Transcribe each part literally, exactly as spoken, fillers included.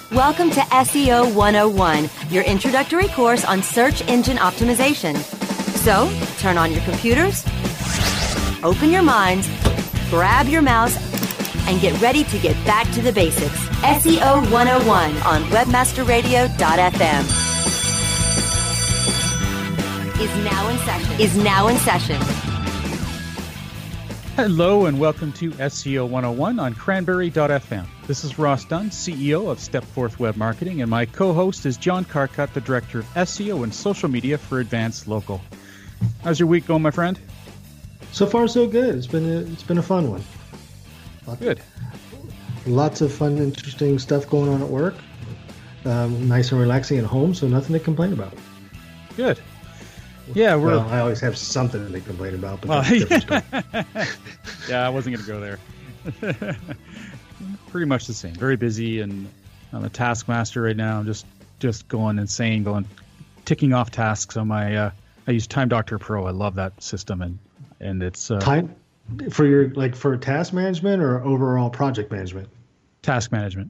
Welcome to S E O one oh one, your introductory course on search engine optimization. So, turn on your computers, open your minds, grab your mouse, and get ready to get back to the basics. S E O one oh one on webmaster radio dot f m is now in session. Is now in session. Hello and welcome to S E O one oh one on cranberry dot f m. This is Ross Dunn, C E O of Stepforth Web Marketing, and my co-host is John Carcutt, the Director of S E O and Social Media for Advanced Local. How's your week going, my friend? So far, so good. It's been a, it's been a fun one. Lots, good. Lots of fun, interesting stuff going on at work. Um, nice and relaxing at home, so nothing to complain about. Good. Yeah, we're. Well, I always have something to complain about, but well, that's a different story. Yeah, I wasn't going to go there. Pretty much the same. Very busy, and I'm a taskmaster right now. I'm just just going insane, going ticking off tasks on my. Uh, I use Time Doctor Pro. I love that system, and and it's uh, time for your like for task management or overall project management. Task management.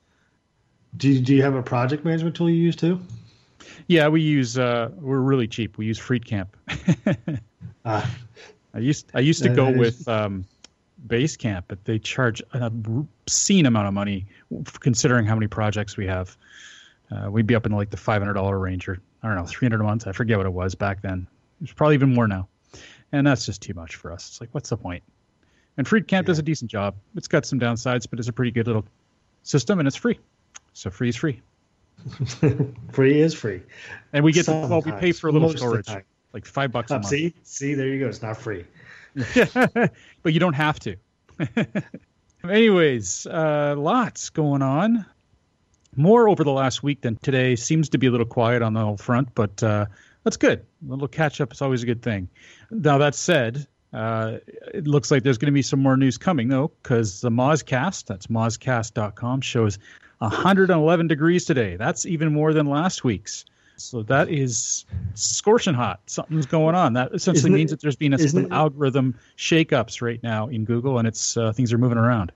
Do you, do you have a project management tool you use too? Yeah, we use. Uh, we're really cheap. We use Freecamp. uh, I used. I used to go with um, Basecamp, but they charge an obscene amount of money, considering how many projects we have. Uh, we'd be up in like the five hundred dollar range, or I don't know, three hundred a month. I forget what it was back then. It's probably even more now, and that's just too much for us. It's like, what's the point? And Freecamp yeah. does a decent job. It's got some downsides, but it's a pretty good little system, and it's free. So free is free. Free is free, and we get to, well, we pay for a little storage, like five bucks a uh, month. See, see, there you go. It's not free, but you don't have to. Anyways, uh, lots going on. More over the last week than today. Seems to be a little quiet on the whole front, but uh, that's good. A little catch up is always a good thing. Now that said, uh, it looks like there's going to be some more news coming though, because the Mozcast, that's mozcast dot com, shows one hundred eleven degrees today. That's even more than last week's. So that is scorching hot. Something's going on. That essentially it, means that there's been a, some it, algorithm shakeups right now in Google, and it's uh, things are moving around.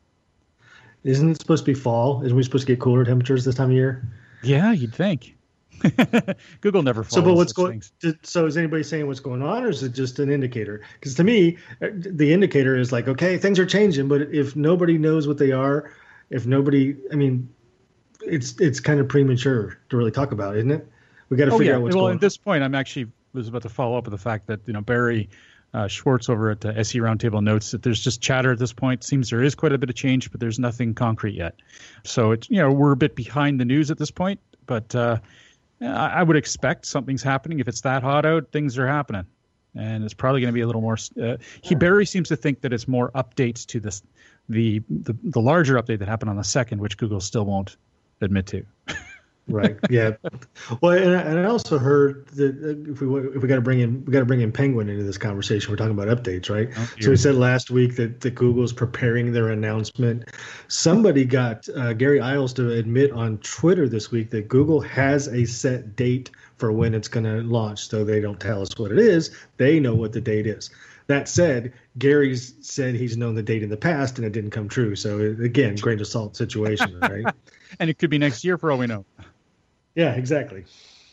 Isn't it supposed to be fall? Isn't we supposed to get cooler temperatures this time of year? Yeah, you'd think. Google never follows so, but what's going? Things. So, is anybody saying what's going on, or is it just an indicator? Because to me, the indicator is like, okay, things are changing, but if nobody knows what they are, if nobody, I mean, it's it's kind of premature to really talk about, isn't it? We got to oh, figure yeah. out what's well, going on. Well, at this point, I'm actually was about to follow up with the fact that you know Barry uh, Schwartz over at the S E O Roundtable notes that there's just chatter at this point. It seems there is quite a bit of change, but there's nothing concrete yet. So it's you know we're a bit behind the news at this point, but uh, I would expect something's happening. If it's that hot out, things are happening, and it's probably going to be a little more. Uh, he Barry seems to think that it's more updates to this. The, the the larger update that happened on the second, which Google still won't admit to. Right. Yeah. Well, and I, and I also heard that if we if we got to bring in we got to bring in Penguin into this conversation. We're talking about updates, right? Oh, so we said last week that, that Google's preparing their announcement. Somebody got uh, Gary Iles to admit on Twitter this week that Google has a set date for when it's going to launch. So they don't tell us what it is. They know what the date is. That said, Gary's said he's known the date in the past and it didn't come true. So again, grain of salt situation, right? And it could be next year for all we know. Yeah, exactly.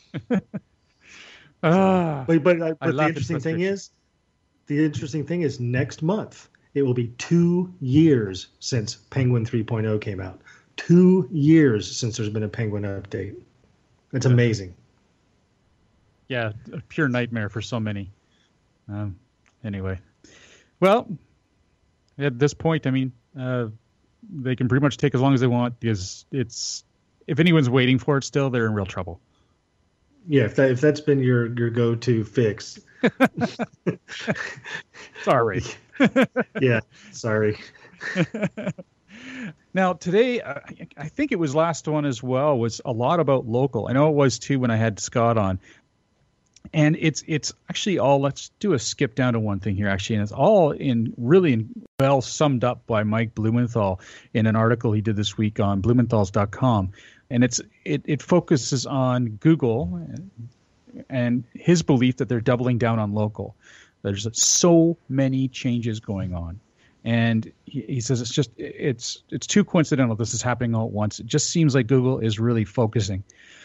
ah, but but, uh, but the interesting thing is, the interesting thing is next month it will be two years since Penguin three point oh came out. Two years since there's been a Penguin update. It's yeah. amazing. Yeah, a pure nightmare for so many. Um, Anyway, well, at this point, I mean, uh, they can pretty much take as long as they want because it's if anyone's waiting for it still, they're in real trouble. Yeah, if that if that's been your, your go-to fix. Sorry. Yeah, sorry. Now, today, uh, I think it was last one as well, was a lot about local. I know it was too when I had Scott on. And it's it's actually all, let's do a skip down to one thing here, actually. And it's all in really in, well summed up by Mike Blumenthal in an article he did this week on blumenthals dot com. And it's it, it focuses on Google and, and his belief that they're doubling down on local. There's so many changes going on. And he, he says it's just it's it's too coincidental this is happening all at once. It just seems like Google is really focusing.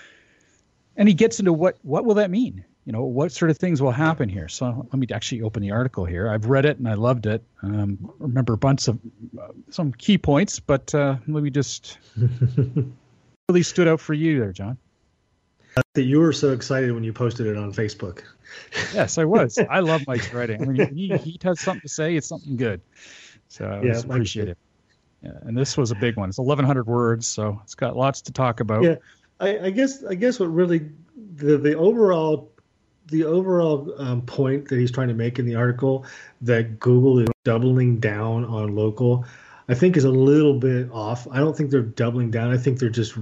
And he gets into what what will that mean? You know, what sort of things will happen here? So let me actually open the article here. I've read it and I loved it. Um, remember a bunch of uh, some key points, but uh, let me just really stood out for you there, John. That you were so excited when you posted it on Facebook. Yes, I was. I love Mike's writing. I mean, he, he has something to say. It's something good. So I yeah, appreciate it. Yeah, and this was a big one. It's eleven hundred words, so it's got lots to talk about. Yeah, I, I guess I guess what really the the overall the overall um, point that he's trying to make in the article, that Google is doubling down on local, I think is a little bit off. I don't think they're doubling down. I think they're just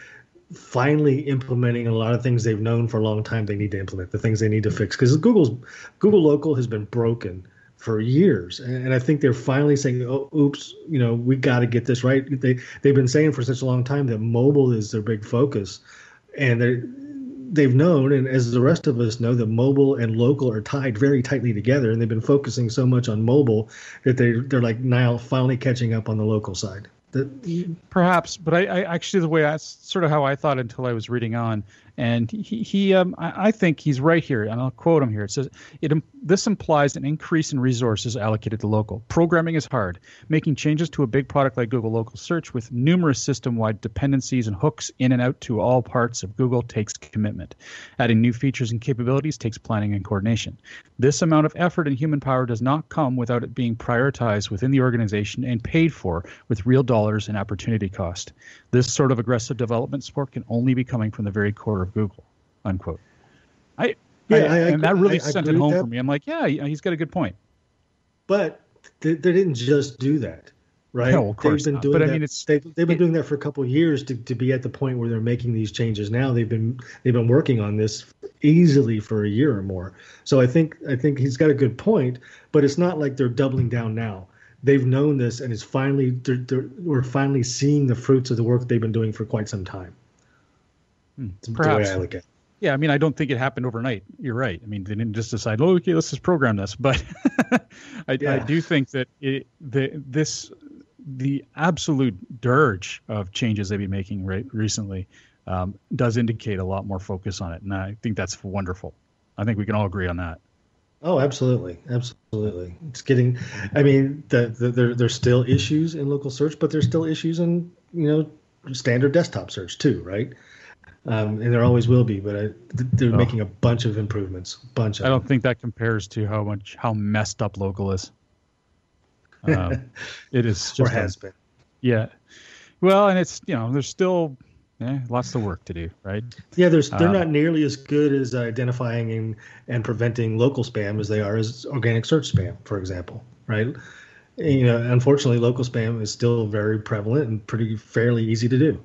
finally implementing a lot of things they've known for a long time they need to implement, the things they need to fix. Because Google's Google Local has been broken for years, and, and I think they're finally saying, "Oh, oops, you know, we got to get this right." They they've been saying for such a long time that mobile is their big focus, and they they've known, and as the rest of us know, that mobile and local are tied very tightly together, and they've been focusing so much on mobile that they they're like now finally catching up on the local side. The, Perhaps, but I, I actually the way that's sort of how I thought until I was reading on, and he, he um, I, I think he's right here, and I'll quote him here. It says, "It this implies an increase in resources allocated to local. Programming is hard. Making changes to a big product like Google Local Search with numerous system-wide dependencies and hooks in and out to all parts of Google takes commitment. Adding new features and capabilities takes planning and coordination. This amount of effort and human power does not come without it being prioritized within the organization and paid for with real dollars and opportunity cost. This sort of aggressive development support can only be coming from the very core of Google," unquote. I, yeah, I, I, and that really I, I sent it home that. for me. I'm like, yeah, he's got a good point. But they, they didn't just do that, right? No, of course they've been not. doing But that. I mean, it's they've, they've been it, doing that for a couple of years to, to be at the point where they're making these changes now. They've been they've been working on this easily for a year or more. So I think I think he's got a good point. But it's not like they're doubling down now. They've known this, and it's finally they're, they're, we're finally seeing the fruits of the work they've been doing for quite some time. It's Perhaps. the way I look at it. Yeah, I mean, I don't think it happened overnight. You're right. I mean, they didn't just decide, oh, okay, let's just program this. But I, yeah. I do think that it, the this the absolute dirge of changes they've been making right recently um, does indicate a lot more focus on it, and I think that's wonderful. I think we can all agree on that. Oh, absolutely, absolutely. It's getting. I mean, the, the, there there's still issues in local search, but there's still issues in you know standard desktop search too, right? Um, and there always will be, but I, they're oh. making a bunch of improvements. Bunch of. I don't them. think that compares to how much how messed up local is. Um, it is just or has a, been. Yeah, well, and it's you know there's still eh, lots of work to do, right? Yeah, there's they're um, not nearly as good as identifying and, and preventing local spam as they are as organic search spam, for example, right? And, you know, unfortunately, local spam is still very prevalent and pretty fairly easy to do.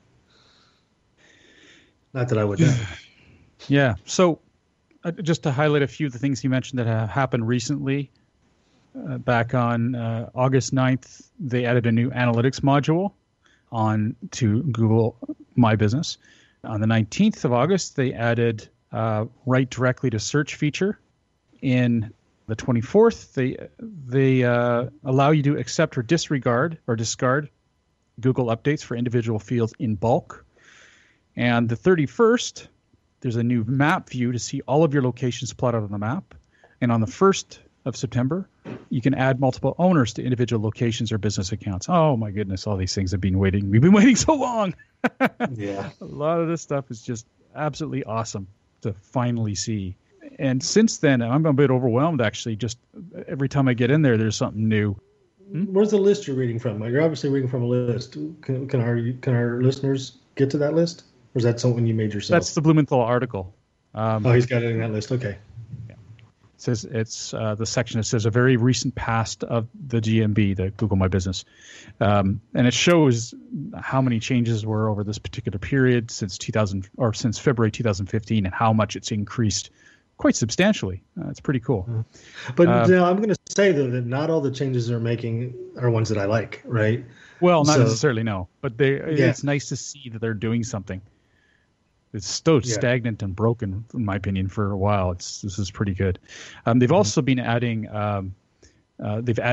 Not that I would know. Yeah. So uh, just to highlight a few of the things he mentioned that have happened recently, uh, back on uh, August ninth, they added a new analytics module on to Google My Business. On the nineteenth of August, they added uh, write directly to search feature. In the twenty-fourth, they, they uh, allow you to accept or disregard or discard Google updates for individual fields in bulk. And the thirty-first, there's a new map view to see all of your locations plotted on the map. And on the first of September, you can add multiple owners to individual locations or business accounts. Oh, my goodness, all these things have been waiting. We've been waiting so long. Yeah. A lot of this stuff is just absolutely awesome to finally see. And since then, I'm a bit overwhelmed, actually. Just every time I get in there, there's something new. Hmm? Where's the list you're reading from? You're obviously reading from a list. Can, can our can our listeners get to that list? Or is that something you made yourself? That's the Blumenthal article. Um, oh, he's got it in that list. Okay. Yeah. It says it's uh, the section that says a very recent past of the G M B, the Google My Business. Um, and it shows how many changes were over this particular period since two thousand or since February two thousand fifteen and how much it's increased quite substantially. Uh, it's pretty cool. Mm-hmm. But uh, you know, I'm going to say, though, that not all the changes they're making are ones that I like, right? Well, not so, necessarily, no. But they, yeah. it's nice to see that they're doing something. It's still yeah. stagnant and broken, in my opinion, for a while. It's this is pretty good. Um, they've mm-hmm. also been adding. Um, uh, they've added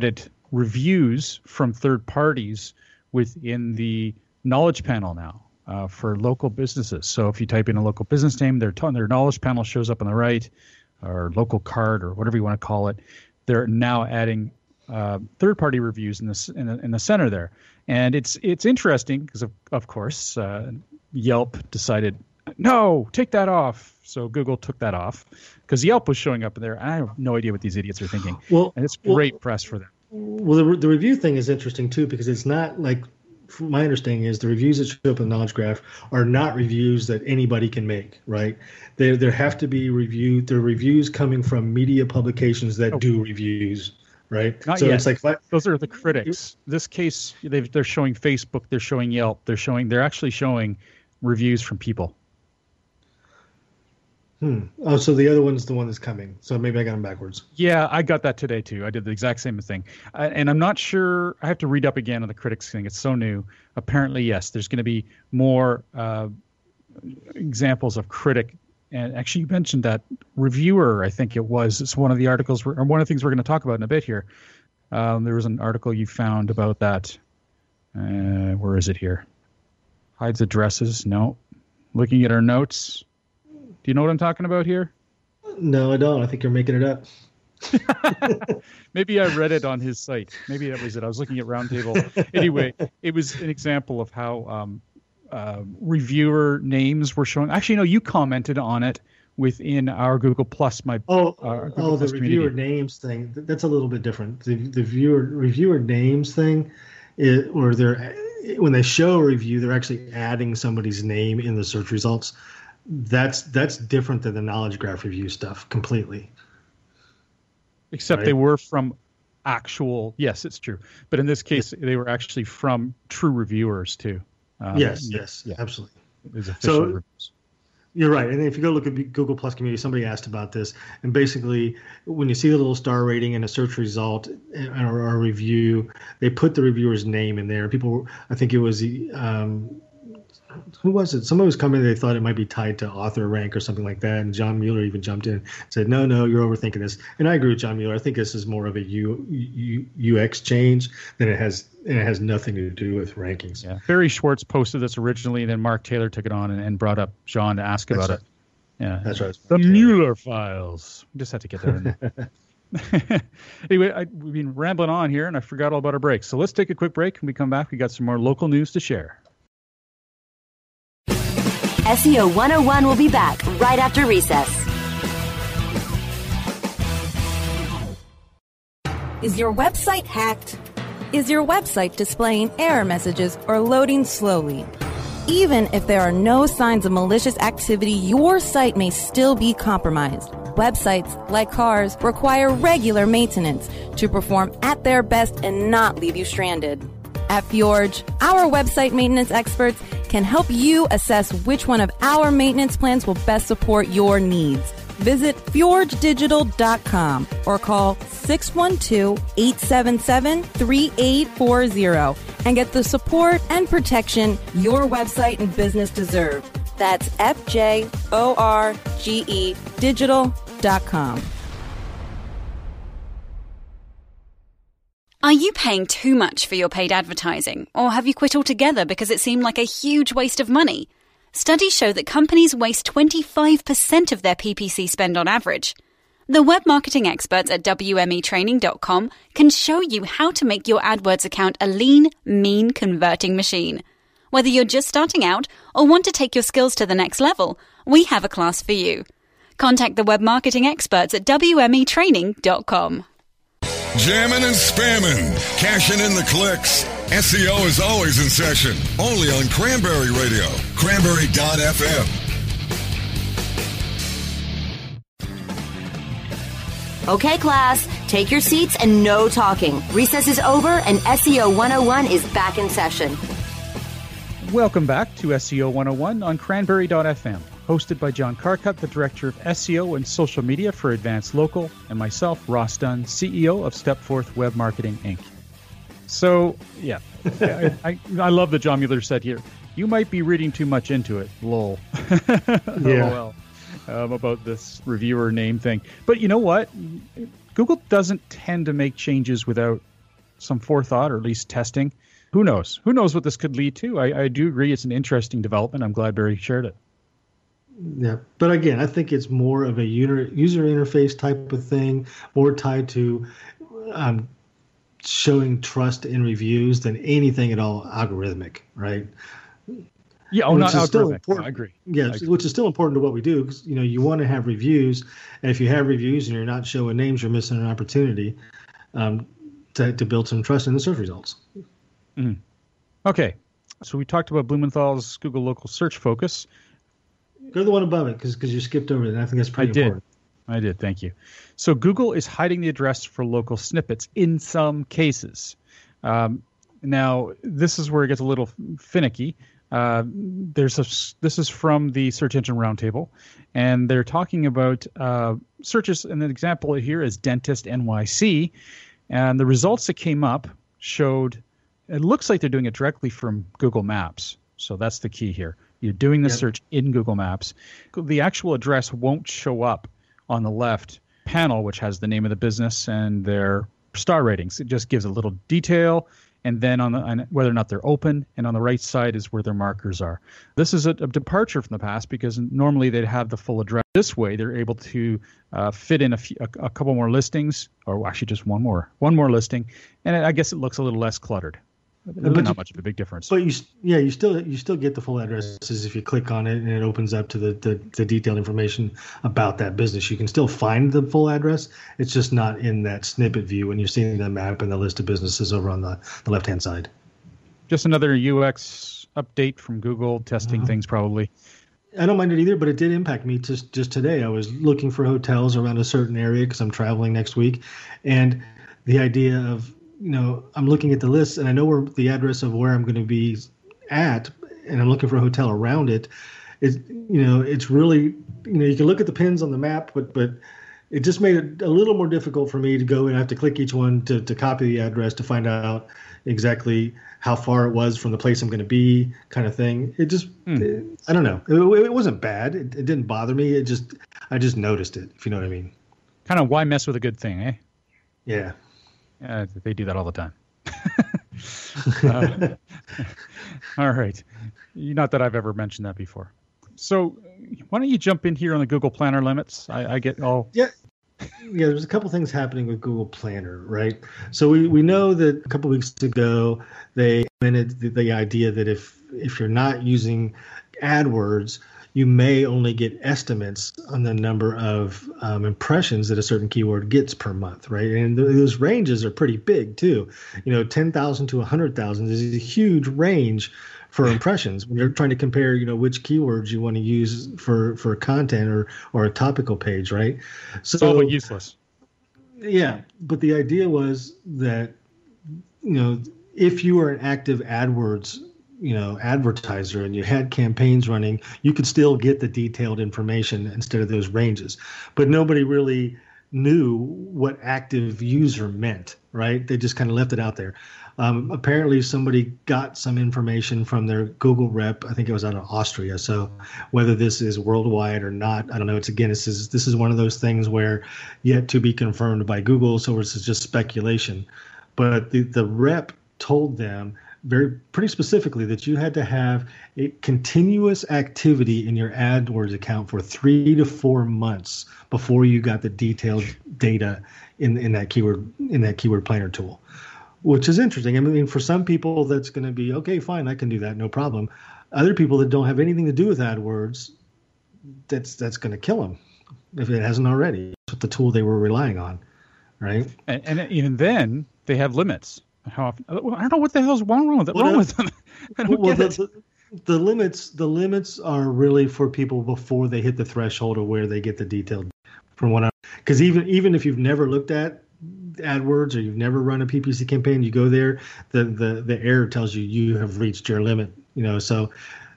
reviews from third parties within the knowledge panel now uh, for local businesses. So if you type in a local business name, their, their knowledge panel shows up on the right, or local card, or whatever you want to call it. They're now adding uh, third-party reviews in the, in the in the center there, and it's it's interesting because of of course uh, Yelp decided no, take that off. So Google took that off because Yelp was showing up there. I have no idea what these idiots are thinking. Well, and it's great well, press for them. Well, the, the review thing is interesting too, because it's not like, from my understanding is the reviews that show up in the Knowledge Graph are not reviews that anybody can make, right? There there have to be review. There are reviews coming from media publications that oh. do reviews, right? Not so yet. It's like I, those are the critics. This case, they've, they're showing Facebook, they're showing Yelp, they're showing, they're actually showing reviews from people. Hmm. Oh, so the other one's the one that's coming. So maybe I got them backwards. Yeah, I got that today too. I did the exact same thing. I, and I'm not sure. I have to read up again on the critics thing. It's so new. Apparently, yes, there's going to be more uh, examples of critic. And actually, you mentioned that reviewer. I think it was. It's one of the articles, or one of the things we're going to talk about in a bit here. Um, there was an article you found about that. Uh, where is it here? Hides addresses. No. Looking at our notes. Do you know what I'm talking about here? No, I don't. I think you're making it up. Maybe I read it on his site. Maybe that was it. I was looking at Roundtable. Anyway, it was an example of how um, uh, reviewer names were showing. Actually, no, you commented on it within our Google Plus. My oh, uh, oh, the reviewer names thing. That's a little bit different. The the viewer reviewer names thing, is, or they're when they show a review, they're actually adding somebody's name in the search results. That's that's different than the Knowledge Graph review stuff completely. Except right? They were from actual, yes, it's true. But in this case, they were actually from true reviewers too. Um, yes, yes, yeah. Absolutely. It was official so, reviews. You're right. And if you go look at Google Plus community, somebody asked about this. And basically, when you see the little star rating in a search result or a review, they put the reviewer's name in there. People, I think it was the, um, who was it? Somebody was coming, they thought it might be tied to author rank or something like that. And John Mueller even jumped in and said, no, no, you're overthinking this. And I agree with John Mueller. I think this is more of a U, U, U X change than it has, and it has nothing to do with rankings. Yeah. Barry Schwartz posted this originally, and then Mark Taylor took it on and, and brought up John to ask That's about right. it. Yeah. That's right. The Mueller files. We just had to get that in there. Anyway, I, we've been rambling on here, and I forgot all about our breaks. So let's take a quick break. When we come back, we got some more local news to share. S E O one oh one will be back right after recess. Is your website hacked? Is your website displaying error messages or loading slowly? Even if there are no signs of malicious activity, your site may still be compromised. Websites, like cars, require regular maintenance to perform at their best and not leave you stranded. At Fjorge, our website maintenance experts can help you assess which one of our maintenance plans will best support your needs. Visit fjorge digital dot com or call six one two, eight seven seven, three eight four zero and get the support and protection your website and business deserve. That's F J O R G E digital dot com. Are you paying too much for your paid advertising, or have you quit altogether because it seemed like a huge waste of money? Studies show that companies waste twenty-five percent of their P P C spend on average. The web marketing experts at W M E training dot com can show you how to make your AdWords account a lean, mean converting machine. Whether you're just starting out or want to take your skills to the next level, we have a class for you. Contact the web marketing experts at W M E training dot com. Jamming and spamming, cashing in the clicks. S E O is always in session, only on Cranberry Radio, cranberry dot f m. Okay, class, take your seats and no talking. Recess is over and S E O one oh one is back in session. Welcome back to S E O one oh one on cranberry dot f m, hosted by John Carcutt, the Director of S E O and Social Media for Advanced Local, and myself, Ross Dunn, C E O of Stepforth Web Marketing, Incorporated. So, yeah, I, I, I love that John Mueller said here, you might be reading too much into it, lol. Yeah. Um, about this reviewer name thing. But you know what? Google doesn't tend to make changes without some forethought or at least testing. Who knows? Who knows what this could lead to? I, I do agree it's an interesting development. I'm glad Barry shared it. Yeah, but again, I think it's more of a user user interface type of thing, more tied to um, showing trust in reviews than anything at all algorithmic, right? Yeah, oh, which not is still algorithmic. important. No, I agree. Yeah, I agree. Which is still important to what we do because you know you want to have reviews, and if you have reviews and you're not showing names, you're missing an opportunity um, to to build some trust in the search results. Mm. Okay, so we talked about Blumenthal's Google Local Search Focus. Go to the one above it because because you skipped over it, and I think that's pretty I did. important. I did. Thank you. So Google is hiding the address for local snippets in some cases. Um, now, this is where it gets a little finicky. Uh, there's a, this is from the Search Engine Roundtable, and they're talking about uh, searches. And an example here is Dentist N Y C, and the results that came up showed it looks like they're doing it directly from Google Maps. So that's the key here. You're doing the Yep. search in Google Maps. The actual address won't show up on the left panel, which has the name of the business and their star ratings. It just gives a little detail, and then on, the, on whether or not they're open, and on the right side is where their markers are. This is a, a departure from the past because normally they'd have the full address. This way, they're able to uh, fit in a, few, a, a couple more listings, or actually just one more, one more listing, and I guess it looks a little less cluttered. Really But not you- much of a big difference. But you, yeah, you still you still get the full addresses if you click on it and it opens up to the, the, the detailed information about that business. You can still find the full address. It's just not in that snippet view when you're seeing the map and the list of businesses over on the, the left hand side. Just another U X update from Google, testing things probably. I don't mind it either, but it did impact me just just today. I was looking for hotels around a certain area because I'm traveling next week, and the idea of you know I'm looking at the list and I know where the address of where I'm going to be at, and I'm looking for a hotel around it. It you know it's really you know you can look at the pins on the map, but but it just made it a little more difficult for me to go and have to click each one to to copy the address to find out exactly how far it was from the place I'm going to be, kind of thing. It just, Hmm. it, I don't know. It, it wasn't bad. It, it didn't bother me. It just, I just noticed it, if you know what I mean. Kind of why mess with a good thing, eh? Yeah. Uh, they do that all the time. uh, all right. Not that I've ever mentioned that before. So why don't you jump in here on the Google Planner limits? I, I get all... Yeah. Yeah, there's a couple things happening with Google Planner, right? So we, we know that a couple weeks ago they implemented the, the idea that if if you're not using AdWords, you may only get estimates on the number of um, impressions that a certain keyword gets per month, right? And th- those ranges are pretty big too. You know, ten thousand to one hundred thousand is a huge range for impressions when you're trying to compare, you know, which keywords you want to use for, for content or, or a topical page, right? So It's all but useless. yeah, but the idea was that, you know, if you were an active AdWords, you know, advertiser and you had campaigns running, you could still get the detailed information instead of those ranges. But nobody really knew what active user meant, right? They just kind of left it out there. Um, apparently somebody got some information from their Google rep. I think it was out of Austria. So whether this is worldwide or not, I don't know. It's again, this is, this is one of those things where yet to be confirmed by Google. So it's just speculation, but the, the rep told them very pretty specifically that you had to have a continuous activity in your AdWords account for three to four months before you got the detailed data in, in that keyword, in that keyword planner tool. Which is interesting. I mean, for some people, that's going to be, okay, fine, I can do that, no problem. Other people that don't have anything to do with AdWords, that's that's going to kill them if it hasn't already. That's what the tool they were relying on, right? And, and even then, they have limits. How often, I don't know what the hell's wrong with, Well, wrong no. with them. I don't Well, get the, it. the, the limits the limits are really for people before they hit the threshold of where they get the detailed. From what I, because even even if you've never looked at AdWords or you've never run a P P C campaign, you go there, the the the error tells you you have reached your limit. You know, so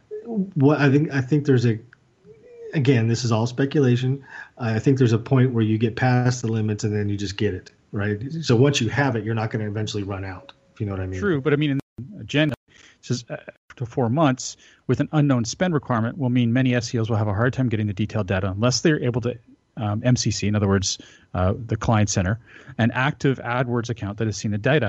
what I think I think there's a again, this is all speculation. I think there's a point where you get past the limits and then you just get it, right? So once you have it, you're not going to eventually run out. If you know what I mean? True, but I mean, in the agenda, it says uh, to four months with an unknown spend requirement will mean many S E Os will have a hard time getting the detailed data unless they're able to um, M C C, in other words, uh, the client center, an active AdWords account that has seen the data.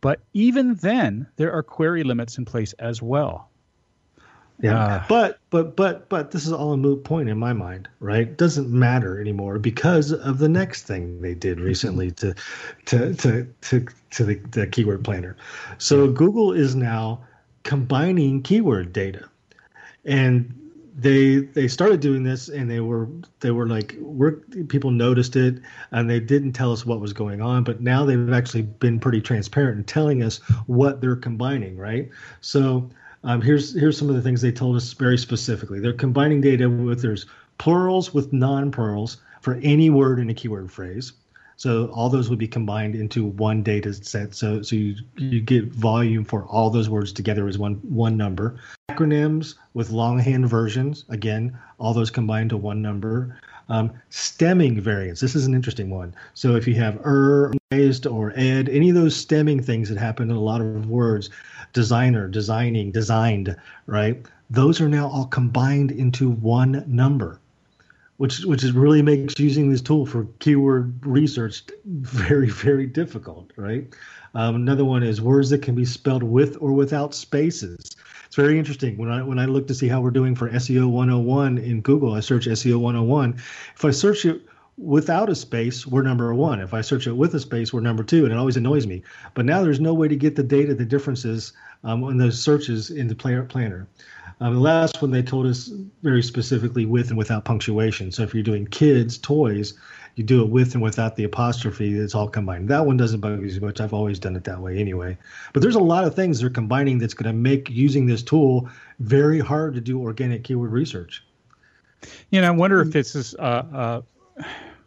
But even then, there are query limits in place as well. Yeah, uh, but but but but this is all a moot point in my mind, right? It doesn't matter anymore because of the next thing they did recently to to to to, to the, the keyword planner. So Google is now combining keyword data, and they they started doing this, and they were they were like we're, people noticed it, and they didn't tell us what was going on, but now they've actually been pretty transparent in telling us what they're combining, right? So. Um, here's here's some of the things they told us very specifically. They're combining data with there's plurals with non-plurals for any word in a keyword phrase. So all those would be combined into one data set. So so you you get volume for all those words together as one one number. Acronyms with longhand versions, again, all those combined to one number. Um, stemming variants. This is an interesting one. So if you have er, raised, or ed, any of those stemming things that happen in a lot of words, designer, designing, designed, right? Those are now all combined into one number, which which is really makes using this tool for keyword research very, very difficult, right? Um, another one is words that can be spelled with or without spaces. It's very interesting. When I when I look to see how we're doing for S E O one oh one in Google, I search S E O one oh one. If I search it without a space, we're number one. If I search it with a space, we're number two, and it always annoys me. But now there's no way to get the data, the differences um, in those searches in the Planner. Planner. Um, the last one they told us very specifically with and without punctuation. So if you're doing kids, toys, you do it with and without the apostrophe. It's all combined. That one doesn't bug me as much. I've always done it that way anyway. But there's a lot of things they're combining that's going to make using this tool very hard to do organic keyword research. You know, I wonder if this is uh, uh,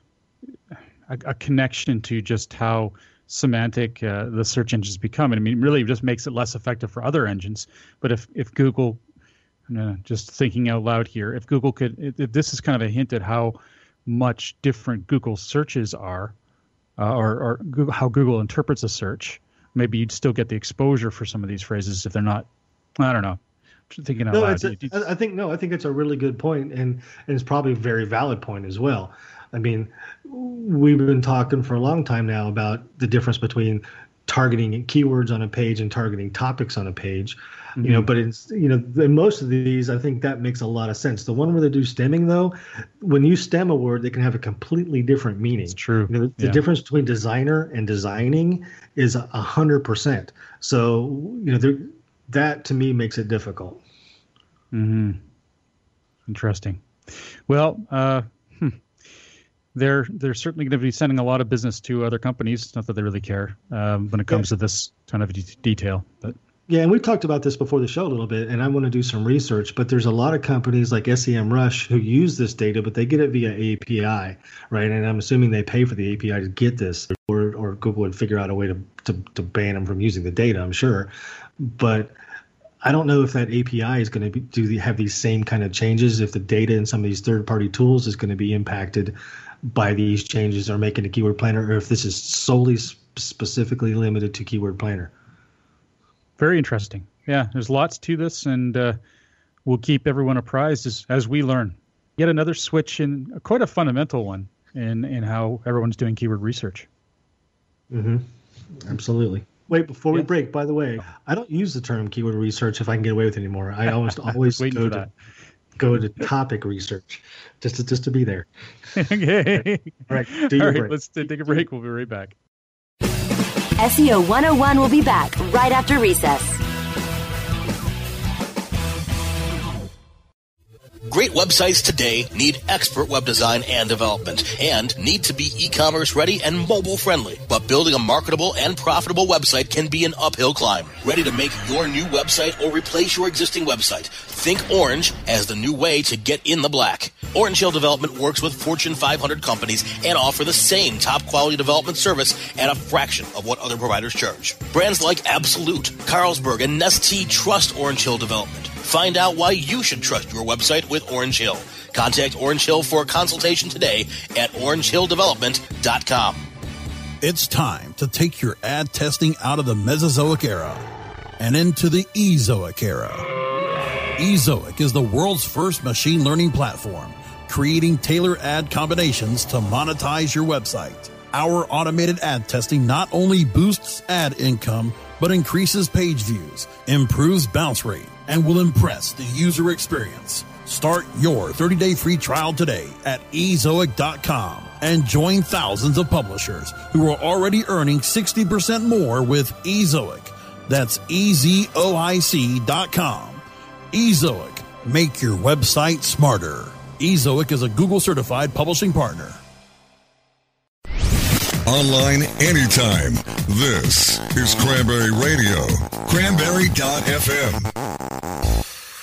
a, a connection to just how semantic uh, the search engines become. I mean, it really just makes it less effective for other engines. But if, if Google, uh, just thinking out loud here, if Google could, if this is kind of a hint at how much different Google searches are, uh, or, or Google, how Google interprets a search, maybe you'd still get the exposure for some of these phrases if they're not, I don't know. I'm thinking out no, loud. It's a, I think, no, I think it's a really good point, and, and it's probably a very valid point as well. I mean, we've been talking for a long time now about the difference between targeting keywords on a page and targeting topics on a page. Mm-hmm. You know, but it's, you know, in most of these, I think that makes a lot of sense. The one where they do stemming, though, when you stem a word, they can have a completely different meaning. It's true. You know, the yeah. difference between designer and designing is a hundred percent. So, you know, that to me makes it difficult. Mm-hmm. Interesting. Well, uh, hmm. they're they're certainly going to be sending a lot of business to other companies. Not that they really care um, when it comes yeah. to this kind of de- detail, but. Yeah, and we've talked about this before the show a little bit, and I want to do some research, but there's a lot of companies like SEMrush who use this data, but they get it via A P I, right? And I'm assuming they pay for the A P I to get this, or or Google would figure out a way to, to, to ban them from using the data, I'm sure. But I don't know if that A P I is going to be, do the, have these same kind of changes, if the data in some of these third-party tools is going to be impacted by these changes or making a keyword planner, or if this is solely specifically limited to keyword planner. Very interesting. Yeah, there's lots to this, and uh, we'll keep everyone apprised as, as we learn. Yet another switch, in quite a fundamental one, in, in how everyone's doing keyword research. Mm-hmm. Absolutely. Wait, before we yeah. break, by the way, I don't use the term keyword research if I can get away with it anymore. I almost always go to go to topic research just to, just to be there. Okay. All right, do your All right, break. let's take a break. We'll be right back. S E O one oh one will be back right after recess. Great websites today need expert web design and development and need to be e-commerce ready and mobile friendly. But building a marketable and profitable website can be an uphill climb. Ready to make your new website or replace your existing website? Think Orange as the new way to get in the black. Orange Hill Development works with Fortune five hundred companies and offer the same top quality development service at a fraction of what other providers charge. Brands like Absolute, Carlsberg, and Nestea trust Orange Hill Development. Find out why you should trust your website with Orange Hill. Contact Orange Hill for a consultation today at orange hill development dot com. It's time to take your ad testing out of the Mesozoic era and into the Ezoic era. Ezoic is the world's first machine learning platform, creating tailored ad combinations to monetize your website. Our automated ad testing not only boosts ad income, but increases page views, improves bounce rate, and will impress the user experience. Start your thirty-day free trial today at ezoic dot com and join thousands of publishers who are already earning sixty percent more with eZoic. That's E Z O I C dot com. eZoic. Make your website smarter. eZoic is a Google certified publishing partner. Online anytime. This is Cranberry Radio. Cranberry dot F M.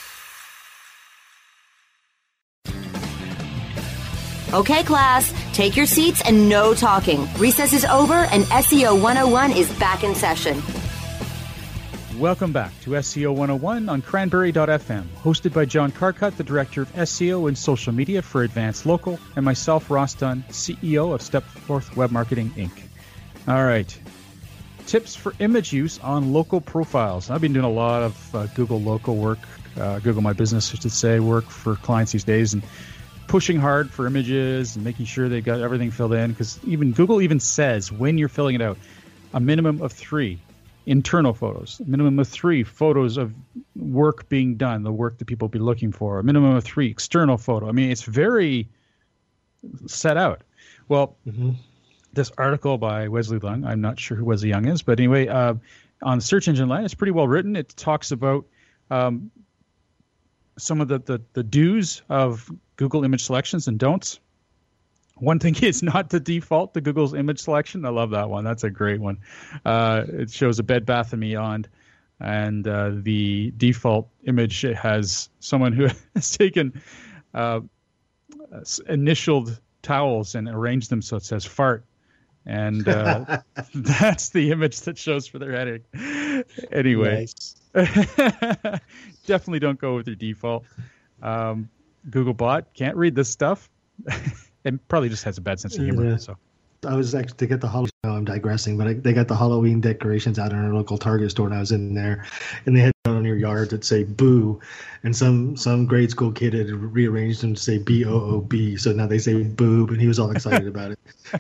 Okay, class, take your seats and no talking. Recess is over and S E O one oh one is back in session. Welcome back to S E O one oh one on Cranberry dot F M, hosted by John Carcutt, the Director of S E O and Social Media for Advanced Local, and myself, Ross Dunn, C E O of Stepforth Web Marketing, Incorporated. All right. Tips for image use on local profiles. I've been doing a lot of uh, Google local work, uh, Google My Business, I should say, work for clients these days, and pushing hard for images and making sure they got everything filled in, because even Google even says when you're filling it out, a minimum of three internal photos, a minimum of three photos of work being done, the work that people will be looking for, a minimum of three external photo. I mean, it's very set out. Well, mm-hmm. This article by Wesley Young, I'm not sure who Wesley Young is, but anyway, uh, on the Search Engine Line, it's pretty well written. It talks about um, some of the, the, the do's of Google image selections and don'ts. One thing is not to default to Google's image selection. I love that one. That's a great one. Uh, it shows a Bed Bath and Beyond, and uh, the default image has someone who has taken uh, initialed towels and arranged them so it says fart. And uh, that's the image that shows for their heading. Anyway, definitely don't go with your default. Um, Googlebot can't read this stuff. It probably just has a bad sense of humor. Yeah. So, I was actually to get the Halloween. No, I'm digressing, but I, they got the Halloween decorations out in our local Target store, and I was in there, and they had on your yard that say "boo," and some some grade school kid had rearranged them to say B O O B, so now they say "boob," and he was all excited about it.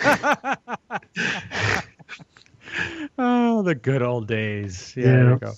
Oh, the good old days. Yeah, yeah. There you go.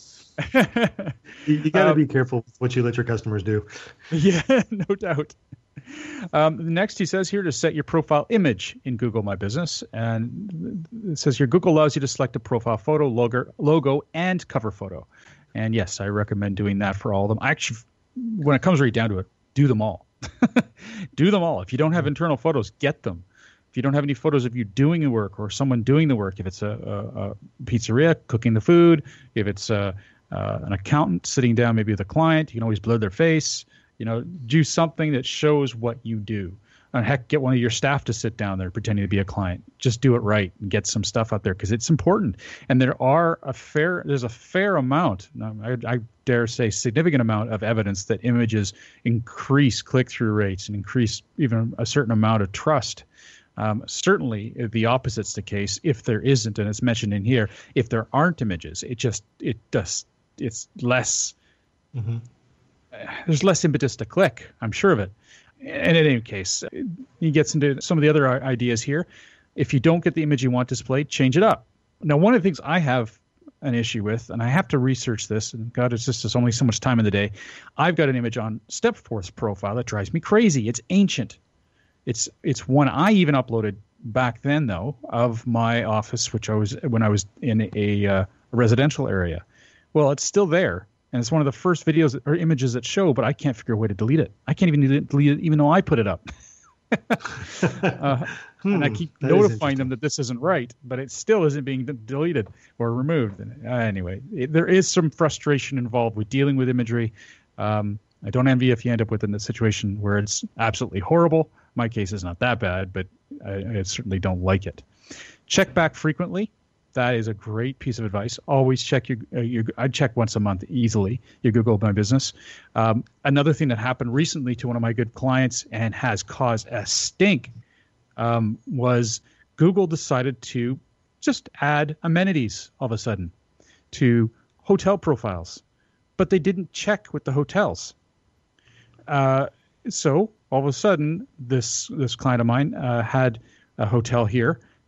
you you got to um, be careful what you let your customers do. Yeah, no doubt. Um, next, he says here to set your profile image in Google My Business. And it says here, Google allows you to select a profile photo, logo, logo, and cover photo. And yes, I recommend doing that for all of them. Actually, when it comes right down to it, do them all. Do them all. If you don't have internal photos, get them. If you don't have any photos of you doing the work or someone doing the work, if it's a, a, a pizzeria cooking the food, if it's a, uh, an accountant sitting down maybe with a client, you can always blur their face. You know, do something that shows what you do. And heck, get one of your staff to sit down there pretending to be a client. Just do it right and get some stuff out there because it's important. And there are a fair, there's a fair amount, I, I dare say significant amount of evidence that images increase click-through rates and increase even a certain amount of trust. Um, certainly the opposite's the case if there isn't, and it's mentioned in here, if there aren't images, it just, it does, it's less, mm-hmm. There's less impetus to click. I'm sure of it. And in any case, he gets into some of the other ideas here. If you don't get the image you want displayed, change it up. Now, one of the things I have an issue with, and I have to research this, and God, it's just there's only so much time in the day. I've got an image on Stepforth's profile that drives me crazy. It's ancient. It's it's one I even uploaded back then, though, of my office, which I was when I was in a, uh, a residential area. Well, it's still there. And it's one of the first videos or images that show, but I can't figure a way to delete it. I can't even delete it, even though I put it up. uh, hmm, and I keep notifying them that this isn't right, but it still isn't being de- deleted or removed. Uh, anyway, it, there is some frustration involved with dealing with imagery. Um, I don't envy if you end up with in a situation where it's absolutely horrible. My case is not that bad, but I, I certainly don't like it. Check back frequently. That is a great piece of advice. Always check your, uh, your I check once a month easily, your Google My Business. Um, another thing that happened recently to one of my good clients and has caused a stink um, was Google decided to just add amenities all of a sudden to hotel profiles, but they didn't check with the hotels. Uh, so all of a sudden, this, this client of mine uh, had a hotel here,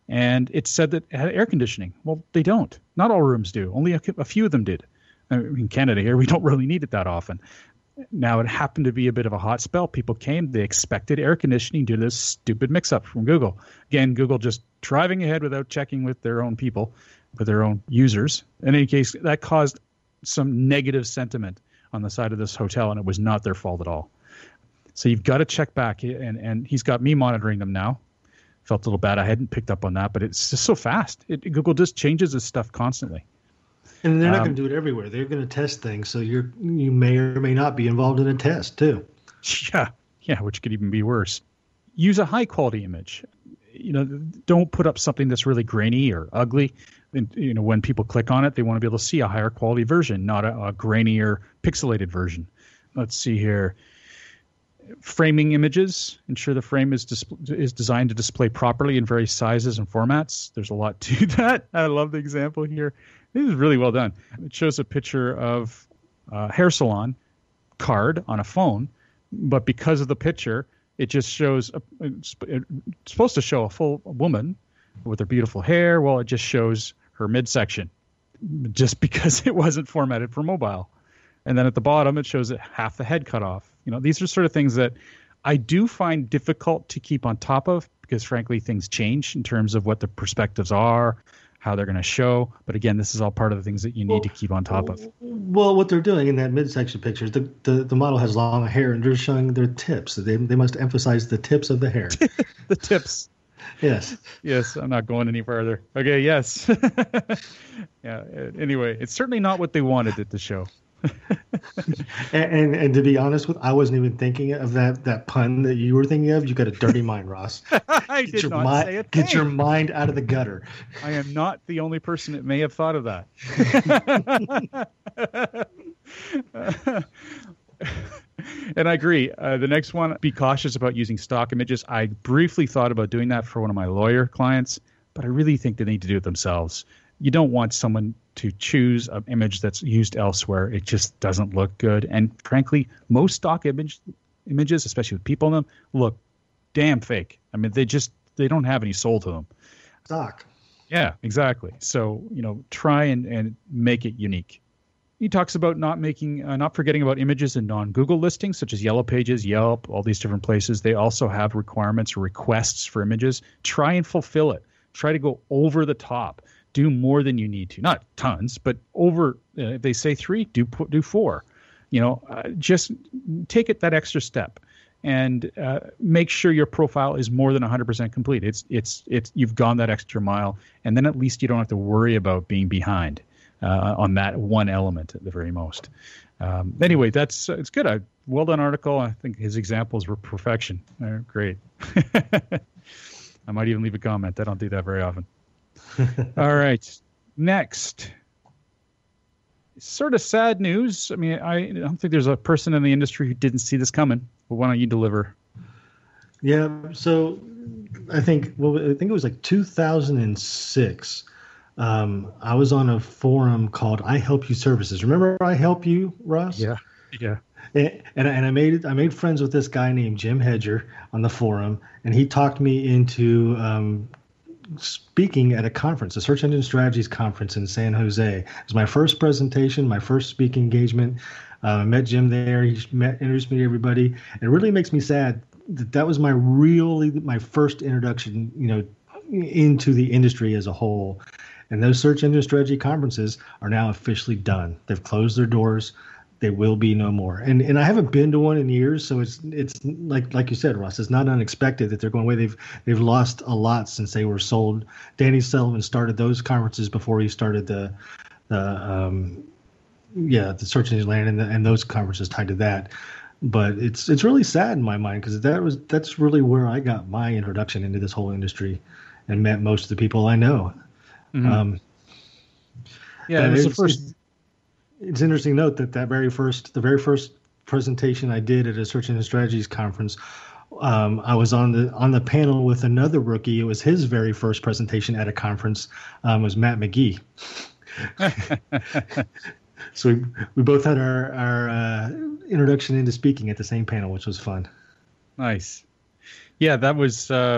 and it said that it had air conditioning. Well, they don't. Not all rooms do. Only a, a few of them did. I mean, in Canada here, we don't really need it that often. Now, it happened to be a bit of a hot spell. People came. They expected air conditioning due to this stupid mix-up from Google. Again, Google just driving ahead without checking with their own people, with their own users. In any case, that caused some negative sentiment on the side of this hotel, and it was not their fault at all. So you've got to check back, and, and he's got me monitoring them now. Felt a little bad. I hadn't picked up on that, but it's just so fast. It, Google just changes this stuff constantly. And they're not Um, going to do it everywhere. They're going to test things, so you're you may or may not be involved in a test too. Yeah, yeah, which could even be worse. Use a high quality image. You know, don't put up something that's really grainy or ugly. And, you know, when people click on it, they want to be able to see a higher quality version, not a, a grainier, pixelated version. Let's see here. Framing images. Ensure the frame is dis- is designed to display properly in various sizes and formats. There's a lot to that. I love the example here. This is really well done. It shows a picture of a hair salon card on a phone, but because of the picture, it just shows a, it's supposed to show a full woman with her beautiful hair. Well, it just shows her midsection, just because it wasn't formatted for mobile. And then at the bottom, it shows it half the head cut off. You know, these are sort of things that I do find difficult to keep on top of because, frankly, things change in terms of what the perspectives are, how they're going to show. But again, this is all part of the things that you need well, to keep on top of. Well, what they're doing in that midsection picture, the, the, the model has long hair and they're showing their tips. They, they must emphasize the tips of the hair. The tips. Yes. Yes, I'm not going any further. Okay, yes. Yeah. Anyway, it's certainly not what they wanted it to show. and, and and to be honest with, I wasn't even thinking of that that pun that you were thinking of. You got a dirty mind, Ross. I get did your not mi- say a thing. Get your mind out of the gutter. I am not the only person that may have thought of that. And I agree. Uh, the next one, be cautious about using stock images. I briefly thought about doing that for one of my lawyer clients, but I really think they need to do it themselves. You don't want someone to choose an image that's used elsewhere. It just doesn't look good. And frankly, most stock image images, especially with people in them, look damn fake. I mean, they just, they don't have any soul to them. Stock. Yeah, exactly. So, you know, try and, and make it unique. He talks about not making, uh, not forgetting about images in non-Google listings, such as Yellow Pages, Yelp, all these different places. They also have requirements or requests for images. Try and fulfill it. Try to go over the top. Do more than you need to. Not tons, but over. Uh, if they say three, do do four. You know, uh, just take it that extra step, and uh, make sure your profile is more than one hundred percent complete. It's it's it's you've gone that extra mile, and then at least you don't have to worry about being behind uh, on that one element at the very most. Um, anyway, that's uh, it's good. I well done article. I think his examples were perfection. They're great. I might even leave a comment. I don't do that very often. All right. Next. Sort of sad news. I mean, I don't think there's a person in the industry who didn't see this coming. But why don't you deliver? Yeah. So I think, well, I think it was like two thousand six. Um, I was on a forum called I Help You Services. Remember I Help You, Ross? Yeah. Yeah. And, and and I made I made friends with this guy named Jim Hedger on the forum, and he talked me into um, speaking at a conference, a Search Engine Strategies conference in San Jose. It was my first presentation, my first speaking engagement. Uh, I met Jim there. He met, introduced me to everybody. And it really makes me sad that that was my really my first introduction, you know, into the industry as a whole. And those Search Engine Strategy conferences are now officially done. They've closed their doors. They will be no more. And and I haven't been to one in years, so it's it's like like you said, Ross, it's not unexpected that they're going away. They've they've lost a lot since they were sold. Danny Sullivan started those conferences before he started the the um yeah the Search Engine Land and the, and those conferences tied to that. But it's it's really sad in my mind because that was that's really where I got my introduction into this whole industry and met most of the people I know. Mm-hmm. Um, yeah, it was the first. It's, It's interesting to note that that very first, the very first presentation I did at a Search Engine Strategies conference, um, I was on the on the panel with another rookie. It was his very first presentation at a conference. Um, it was Matt McGee. So we we both had our our uh, introduction into speaking at the same panel, which was fun. Nice. Yeah, that was uh,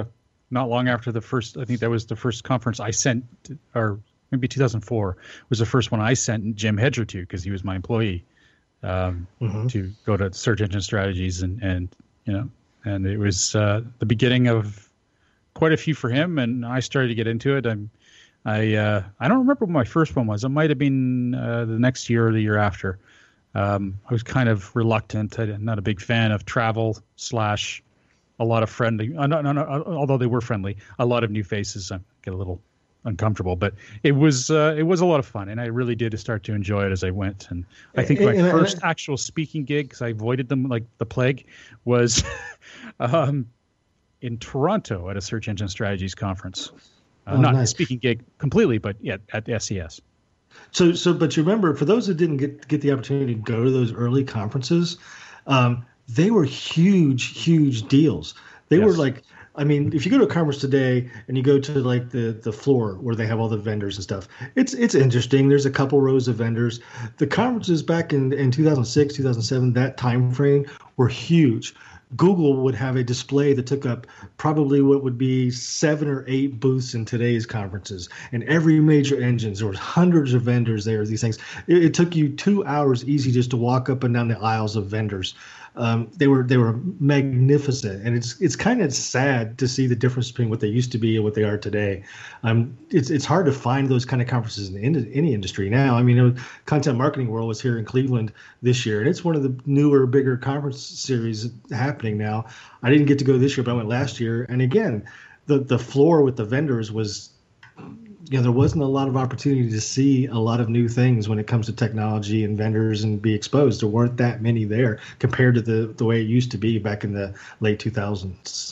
not long after the first, I think that was the first conference I sent, or maybe two thousand four was the first one I sent Jim Hedger to, because he was my employee, um, mm-hmm. to go to Search Engine Strategies, and, and you know, and it was uh, the beginning of quite a few for him, and I started to get into it. I'm, I, uh, I don't remember what my first one was. It might have been uh, the next year or the year after. Um, I was kind of reluctant. I'm not a big fan of travel slash a lot of friendly, uh, no, no, no, although they were friendly, a lot of new faces. I get a little uncomfortable, but it was uh, it was a lot of fun, and I really did start to enjoy it as I went. And I think my and, first and I, actual speaking gig, because I avoided them like the plague, was um, in Toronto at a Search Engine Strategies conference. Uh, oh, not nice. A speaking gig completely, but yeah, at S E S. So, so, but you remember, for those who didn't get get the opportunity to go to those early conferences, um, they were huge, huge deals. They yes. were like, I mean, if you go to a conference today and you go to like the, the floor where they have all the vendors and stuff, it's it's interesting. There's a couple rows of vendors. The conferences back in, in two thousand six, two thousand seven, that time frame were huge. Google would have a display that took up probably what would be seven or eight booths in today's conferences. And every major engines, there were hundreds of vendors there, these things. It, it took you two hours easy just to walk up and down the aisles of vendors. Um, they were they were magnificent, and it's it's kind of sad to see the difference between what they used to be and what they are today. Um, it's it's hard to find those kind of conferences in in any industry now. I mean, you know, Content Marketing World was here in Cleveland this year, and it's one of the newer, bigger conference series happening now. I didn't get to go this year, but I went last year, and again, the the floor with the vendors was, you know, there wasn't a lot of opportunity to see a lot of new things when it comes to technology and vendors and be exposed. There weren't that many there compared to the, the way it used to be back in the late two thousands.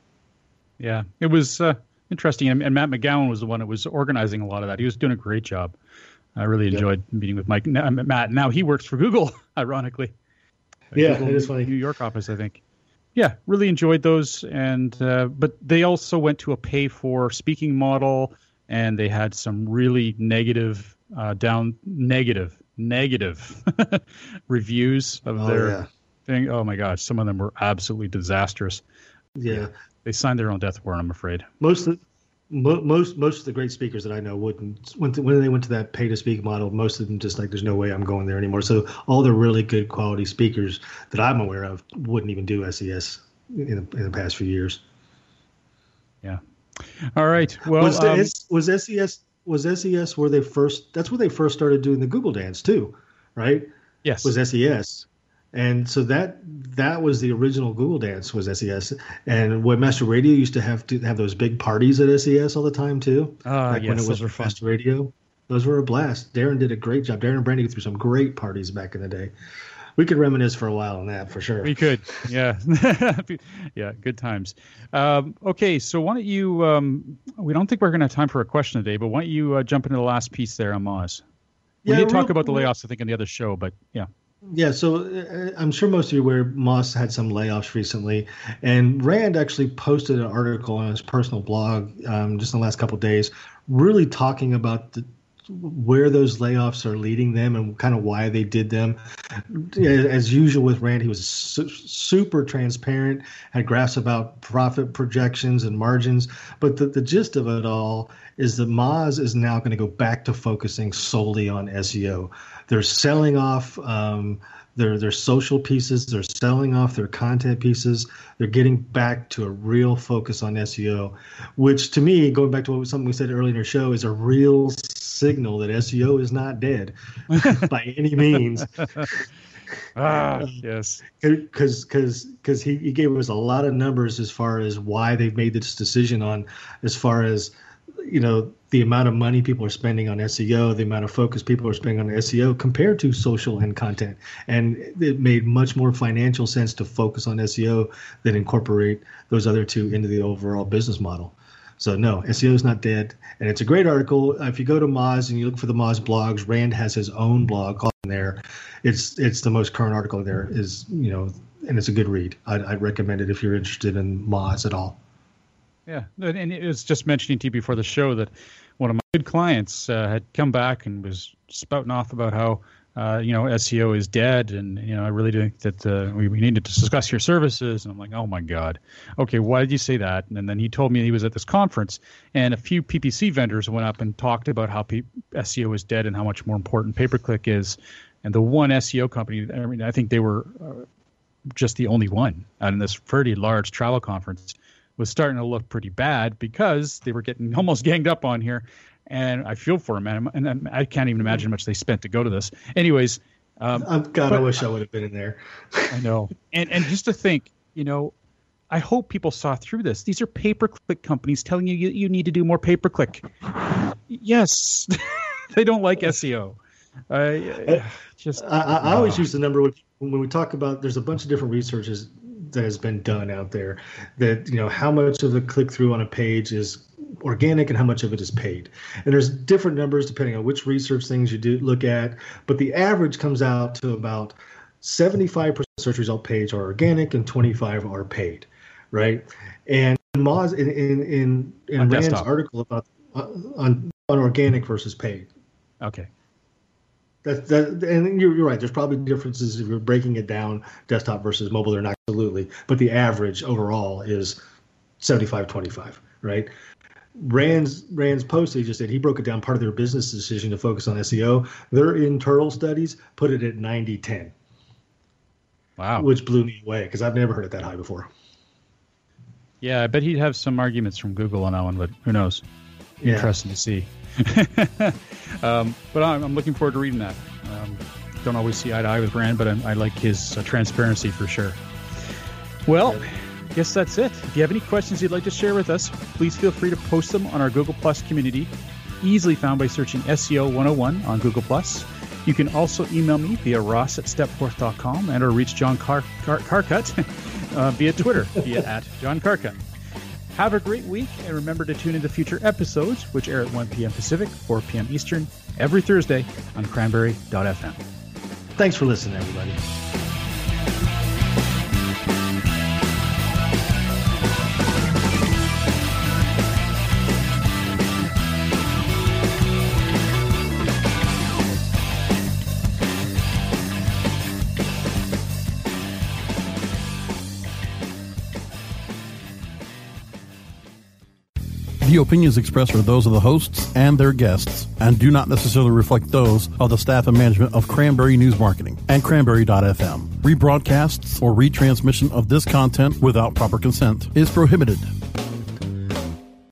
Yeah, it was uh, interesting. And, and Matt McGowan was the one that was organizing a lot of that. He was doing a great job. I really enjoyed yep. meeting with Mike. Now, Matt, now he works for Google, ironically. Yeah, Google, it is funny. New York office, I think. Yeah, really enjoyed those. And uh, but they also went to a pay-for speaking model, and they had some really negative, uh, down negative, negative reviews of oh, their yeah. thing. Oh my gosh, some of them were absolutely disastrous. Yeah, yeah. They signed their own death warrant, I'm afraid. Most of, mo- most most of the great speakers that I know wouldn't when to, when they went to that pay to speak model. Most of them just like, there's no way I'm going there anymore. So all the really good quality speakers that I'm aware of wouldn't even do S E S in the, in the past few years. Yeah. All right. Well, was, the, um, was S E S was S E S where they first? That's where they first started doing the Google Dance too, right? Yes. Was S E S, and so that that was the original Google Dance was S E S. And Webmaster Radio used to have to have those big parties at S E S all the time too. Uh, like yes, when it was Webmaster Radio, those were a blast. Darren did a great job. Darren and Brandy threw some great parties back in the day. We could reminisce for a while on that for sure. We could, yeah, yeah, good times. Um, okay, so why don't you? Um, we don't think we're going to have time for a question today, but why don't you uh, jump into the last piece there on Moz? We yeah, did talk real, about the layoffs, I think, in the other show, but yeah. Yeah, so uh, I'm sure most of you are aware Moz had some layoffs recently, and Rand actually posted an article on his personal blog um, just in the last couple of days, really talking about the where those layoffs are leading them and kind of why they did them. As usual with Rand, he was su- super transparent, had graphs about profit projections and margins. But the, the gist of it all is that Moz is now going to go back to focusing solely on S E O. They're selling off um, their their social pieces. They're selling off their content pieces. They're getting back to a real focus on S E O, which to me, going back to what something we said earlier in our show, is a real signal that S E O is not dead by any means. ah, yes. Because because because he, he gave us a lot of numbers as far as why they've made this decision on, as far as, you know, the amount of money people are spending on S E O, the amount of focus people are spending on S E O compared to social and content. And it made much more financial sense to focus on S E O than incorporate those other two into the overall business model. So no, S E O is not dead. And it's a great article. If you go to Moz and you look for the Moz blogs, Rand has his own blog on there. It's it's the most current article there is, you know, and it's a good read. I'd, I'd recommend it if you're interested in Moz at all. Yeah, and it was just mentioning to you before the show that one of my good clients uh, had come back and was spouting off about how uh, you know, S E O is dead, and you know, I really think that uh, we, we needed to discuss your services. And I'm like, oh my god, okay, why did you say that? And then he told me he was at this conference, and a few P P C vendors went up and talked about how P- S E O is dead and how much more important pay-per-click is. And the one S E O company, I mean, I think they were uh, just the only one out in this pretty large travel conference, was starting to look pretty bad because they were getting almost ganged up on here. And I feel for them, man. And I can't even imagine how much they spent to go to this. Anyways. Um, oh, God, but, I wish I would have been in there. I know. And and just to think, you know, I hope people saw through this. These are pay-per-click companies telling you you, you need to do more pay-per-click. Yes. They don't like S E O. Uh, just I, I, I always use the number when, when we talk about, there's a bunch of different researches that has been done out there that, you know, how much of the click-through on a page is organic and how much of it is paid. And there's different numbers depending on which research things you do look at, but the average comes out to about seventy-five percent of search result page are organic and twenty-five are paid, right? And Moz in in in, in Rand's desktop article about uh, on on organic versus paid. Okay. That, that, and you're, you're right. There's probably differences if you're breaking it down, desktop versus mobile. They're not absolutely, but the average overall is seventy-five twenty-five, right? Rand's Rand's post, he just said he broke it down. Part of their business decision to focus on S E O, their internal studies put it at ninety ten. Wow, which blew me away because I've never heard it that high before. Yeah, I bet he'd have some arguments from Google on that one, but who knows? Yeah. Interesting to see. um, but I'm, I'm looking forward to reading that. Um, don't always see eye to eye with Rand, but I'm, I like his uh, transparency for sure. Well, yeah. I guess that's it. If you have any questions you'd like to share with us, please feel free to post them on our Google Plus community, easily found by searching S E O one oh one on Google Plus. You can also email me via ross at stepforth dot com and or reach John Car- Car- Carcutt uh, via Twitter via at John Carcutt. Have a great week, and remember to tune into future episodes, which air at one p.m. Pacific, four p.m. Eastern, every Thursday on cranberry dot f m. Thanks for listening, everybody. The opinions expressed are those of the hosts and their guests and do not necessarily reflect those of the staff and management of Cranberry News Marketing and cranberry dot f m. Rebroadcasts or retransmission of this content without proper consent is prohibited.